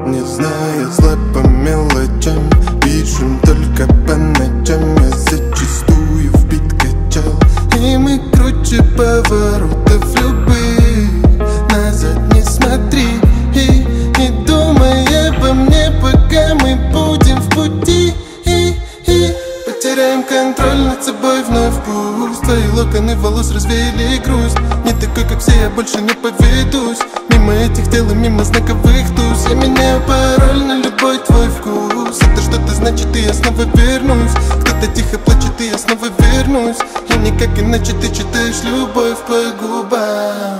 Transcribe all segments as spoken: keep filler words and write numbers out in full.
Не знаю, зла по мелочам, пишем только по ночам. Я зачастую вбит качал, и мы круче поворотов любых. Назад не смотри и не думай обо мне, пока мы будем в пути. И, и потеряем контроль над собой вновь. Пусть твои локоны волос развеяли грусть. Не такой, как все, я больше не поведусь мимо этих тел и мимо знаковых туз. Я меняю пароль на любой твой вкус. Это что-то значит, и я снова вернусь. Кто-то тихо плачет, и я снова вернусь. И никак иначе ты читаешь любовь по губам.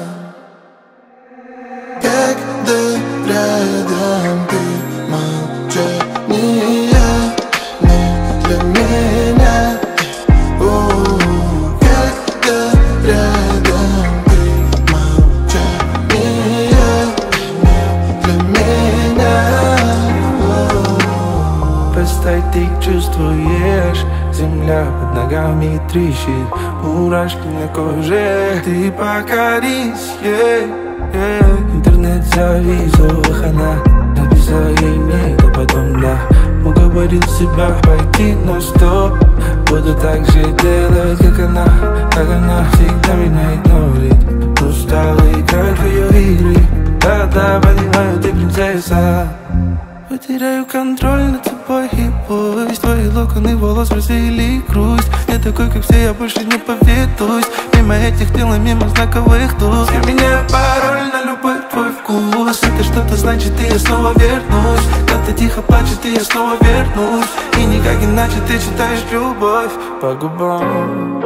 Когда рядом ты, молчание не для меня. О, когда рядом ты, молчание не для меня. Представь, ты чувствуешь, земля под ногами трещит, мурашки на коже. Ты покорись, yeah, yeah. Интернет завис, она написала ей нет, а потом да. Уговорил себя пойти на стоп. Буду так же делать, как она, как она всегда меня игнорит. Устала играть в ее игры. Да-да, понимаю, ты принцесса. Потеряю контроль над собой, и пусть твои локоны волос развеяли грусть. Не такой, как все, я больше не поведусь мимо этих тел и мимо знаковых туз. Я меняю пароль на любой твой вкус. Это что-то значит, и я снова вернусь. Кто-то тихо плачет, и я снова вернусь. И никак иначе ты читаешь любовь по губам.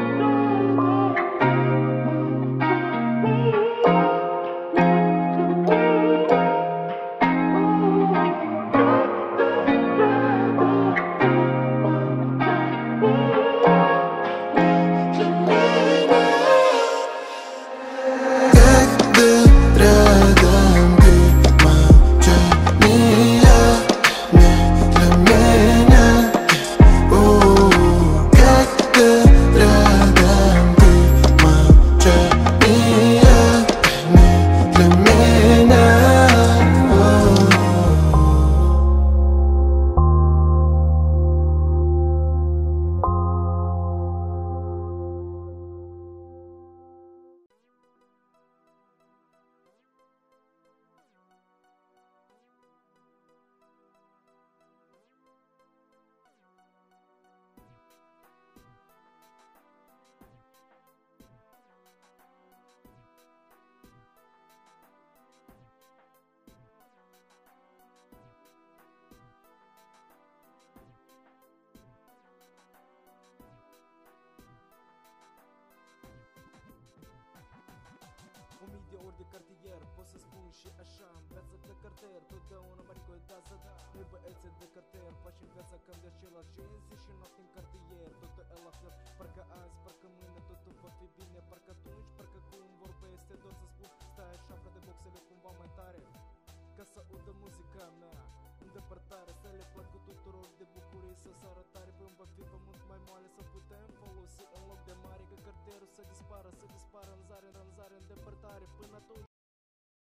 ord de cartier, poți să spun și așa. În viața de cartier, totdeauna mă ricordează. Noi băieții de cartier facem viața cam de același zi și noapte în cartier. Totul e la fel, parcă azi, parcă mâine totul va fi bine. Parcă atunci, parcă cum vorbește, doar să spun. Stai așa, frate, boxele cumva mai tare, ca să audă muzica mea în depărtare. Să le placă tuturor de bucurie, să sară tare. Până va fi pământ mai moale, să putem folosi în loc de mare. Că cartierul să dispară, să dispară